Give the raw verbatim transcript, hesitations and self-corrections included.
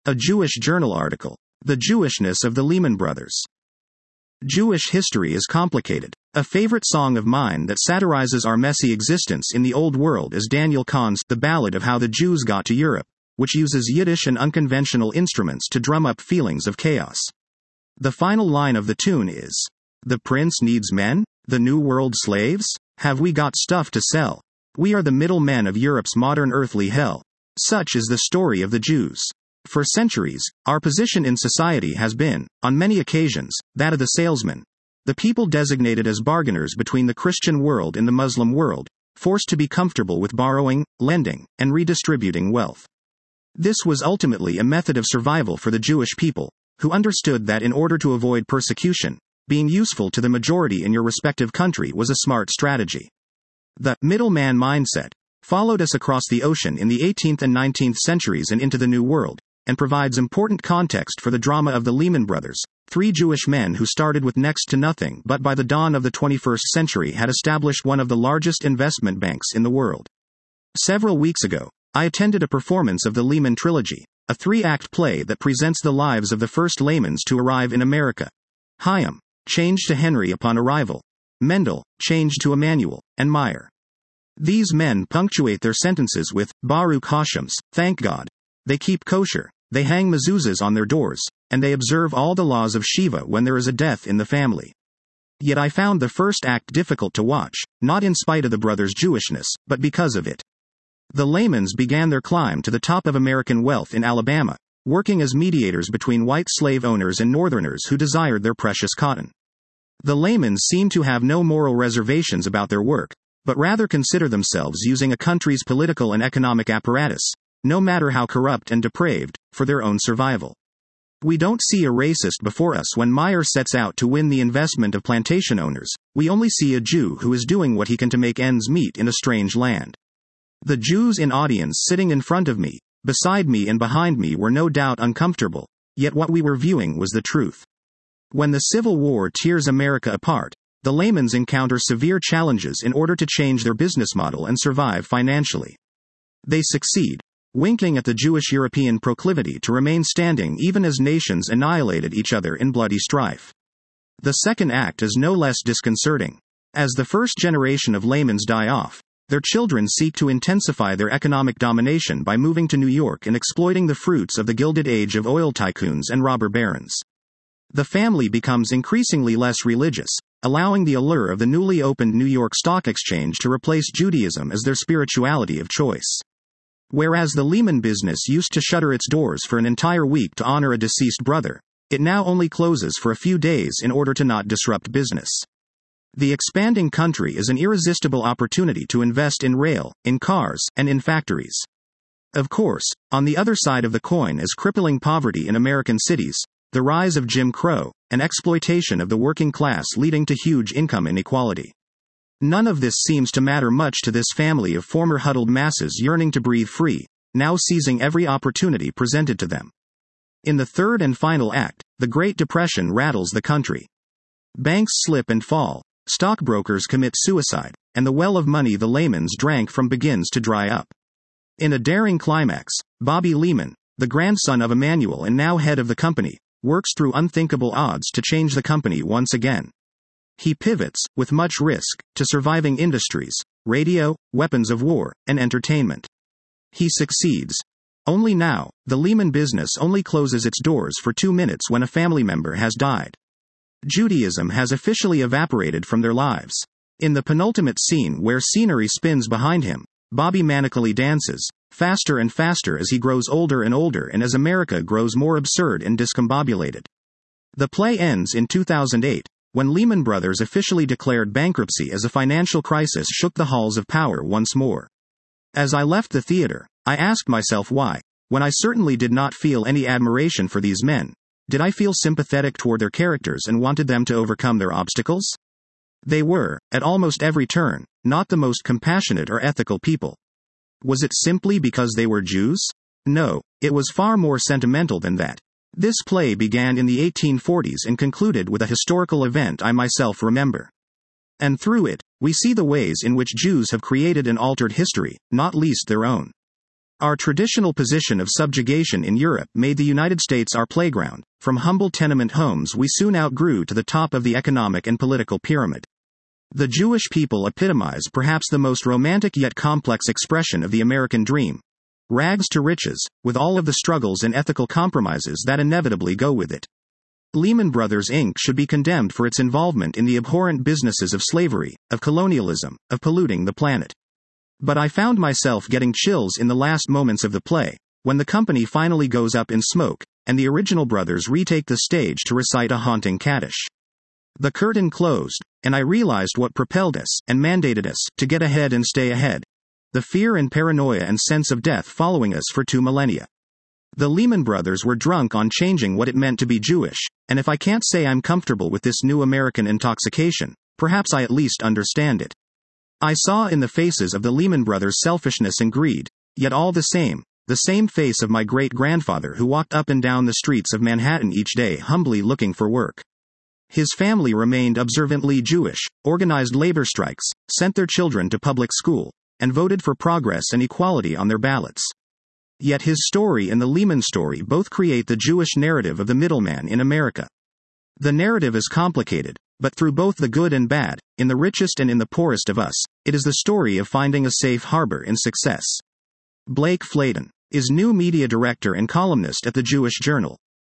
A Jewish Journal article. The Jewishness of the Lehman Brothers. Jewish history is complicated. A favorite song of mine that satirizes our messy existence in the old world is Daniel Kahn's The Ballad of How the Jews Got to Europe, which uses Yiddish and unconventional instruments to drum up feelings of chaos. The final line of the tune is, "The prince needs men? The new world slaves? Have we got stuff to sell? We are the middle men of Europe's modern earthly hell." Such is the story of the Jews. For centuries, our position in society has been, on many occasions, that of the salesman. The people designated as bargainers between the Christian world and the Muslim world, forced to be comfortable with borrowing, lending, and redistributing wealth. This was ultimately a method of survival for the Jewish people, who understood that in order to avoid persecution, being useful to the majority in your respective country was a smart strategy. The middleman mindset followed us across the ocean in the eighteenth and nineteenth centuries and into the New World, and provides important context for the drama of the Lehman Brothers, three Jewish men who started with next to nothing but by the dawn of the twenty-first century had established one of the largest investment banks in the world. Several weeks ago, I attended a performance of the Lehman Trilogy, a three-act play that presents the lives of the first Lehmans to arrive in America. Chaim, changed to Henry upon arrival. Mendel, changed to Emmanuel, and Meyer. These men punctuate their sentences with, Baruch Hashem's, thank God. They keep kosher, they hang mezuzahs on their doors, and they observe all the laws of Shiva when there is a death in the family. Yet I found the first act difficult to watch, not in spite of the brothers' Jewishness, but because of it. The Lehmans began their climb to the top of American wealth in Alabama, working as mediators between white slave owners and Northerners who desired their precious cotton. The Lehmans seem to have no moral reservations about their work, but rather consider themselves using a country's political and economic apparatus, no matter how corrupt and depraved, for their own survival. We don't see a racist before us when Meyer sets out to win the investment of plantation owners, we only see a Jew who is doing what he can to make ends meet in a strange land. The Jews in audience sitting in front of me, beside me and behind me were no doubt uncomfortable, yet what we were viewing was the truth. When the Civil War tears America apart, the Lehmans encounter severe challenges in order to change their business model and survive financially. They succeed, winking at the Jewish-European proclivity to remain standing even as nations annihilated each other in bloody strife. The second act is no less disconcerting. As the first generation of Lehmans die off, their children seek to intensify their economic domination by moving to New York and exploiting the fruits of the Gilded Age of oil tycoons and robber barons. The family becomes increasingly less religious, allowing the allure of the newly opened New York Stock Exchange to replace Judaism as their spirituality of choice. Whereas the Lehman business used to shutter its doors for an entire week to honor a deceased brother, it now only closes for a few days in order to not disrupt business. The expanding country is an irresistible opportunity to invest in rail, in cars, and in factories. Of course, on the other side of the coin is crippling poverty in American cities, the rise of Jim Crow, and exploitation of the working class leading to huge income inequality. None of this seems to matter much to this family of former huddled masses yearning to breathe free, now seizing every opportunity presented to them. In the third and final act, the Great Depression rattles the country. Banks slip and fall, stockbrokers commit suicide, and the well of money the Lehmans drank from begins to dry up. In a daring climax, Bobby Lehman, the grandson of Emmanuel and now head of the company, works through unthinkable odds to change the company once again. He pivots, with much risk, to surviving industries, radio, weapons of war, and entertainment. He succeeds. Only now, the Lehman business only closes its doors for two minutes when a family member has died. Judaism has officially evaporated from their lives. In the penultimate scene where scenery spins behind him, Bobby manically dances, faster and faster as he grows older and older and as America grows more absurd and discombobulated. The play ends in two thousand eight, when Lehman Brothers officially declared bankruptcy as a financial crisis shook the halls of power once more. As I left the theater, I asked myself why, when I certainly did not feel any admiration for these men, did I feel sympathetic toward their characters and wanted them to overcome their obstacles? They were, at almost every turn, not the most compassionate or ethical people. Was it simply because they were Jews? No, it was far more sentimental than that. This play began in the eighteen forties and concluded with a historical event I myself remember. And through it, we see the ways in which Jews have created and altered history, not least their own. Our traditional position of subjugation in Europe made the United States our playground. From humble tenement homes we soon outgrew to the top of the economic and political pyramid. The Jewish people epitomize perhaps the most romantic yet complex expression of the American dream. Rags to riches, with all of the struggles and ethical compromises that inevitably go with it. Lehman Brothers Incorporated should be condemned for its involvement in the abhorrent businesses of slavery, of colonialism, of polluting the planet. But I found myself getting chills in the last moments of the play, when the company finally goes up in smoke, and the original brothers retake the stage to recite a haunting Kaddish. The curtain closed, and I realized what propelled us, and mandated us, to get ahead and stay ahead. The fear and paranoia and sense of death following us for two millennia. The Lehman Brothers were drunk on changing what it meant to be Jewish, and if I can't say I'm comfortable with this new American intoxication, perhaps I at least understand it. I saw in the faces of the Lehman Brothers selfishness and greed, yet all the same, the same face of my great-grandfather who walked up and down the streets of Manhattan each day humbly looking for work. His family remained observantly Jewish, organized labor strikes, sent their children to public school, and voted for progress and equality on their ballots. Yet his story and the Lehman story both create the Jewish narrative of the middleman in America. The narrative is complicated, but through both the good and bad, in the richest and in the poorest of us, it is the story of finding a safe harbor in success. Blake Flayton is new media director and columnist at the Jewish Journal.